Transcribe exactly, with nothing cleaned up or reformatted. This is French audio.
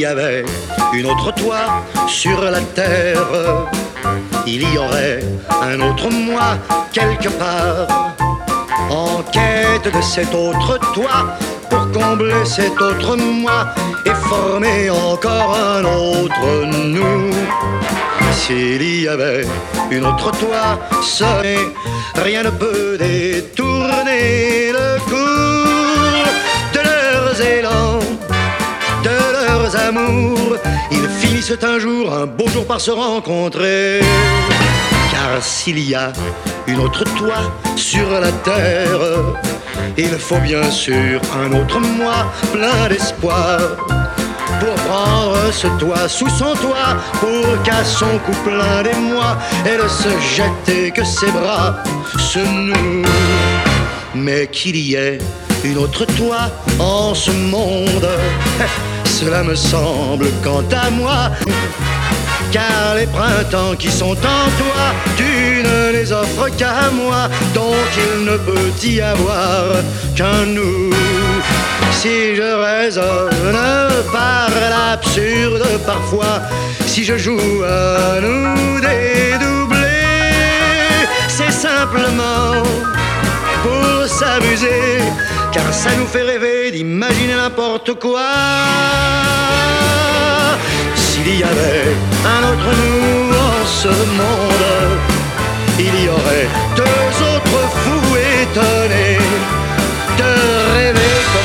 y avait une autre toi sur la terre, il y aurait un autre moi quelque part, en quête de cet autre toi, pour combler cet autre moi et former encore un autre nous. S'il y avait une autre toi, seul, rien ne peut détourner le cours de leurs élans, de leurs amours. Ils finissent un jour, un beau jour par se rencontrer. Car s'il y a une autre toi sur la terre, il faut bien sûr un autre moi plein d'espoir, pour prendre ce toit sous son toit, pour qu'à son cou plein d'émoi, elle se jette que ses bras se nouent. Mais qu'il y ait une autre toi en ce monde, cela me semble quant à moi, car les printemps qui sont en toi, tu ne les offres qu'à moi, donc il ne peut y avoir qu'un nous. Si je raisonne par l'absurde parfois, si je joue à nous dédoubler, c'est simplement pour s'amuser, car ça nous fait rêver d'imaginer n'importe quoi. S'il y avait un autre nous en ce monde,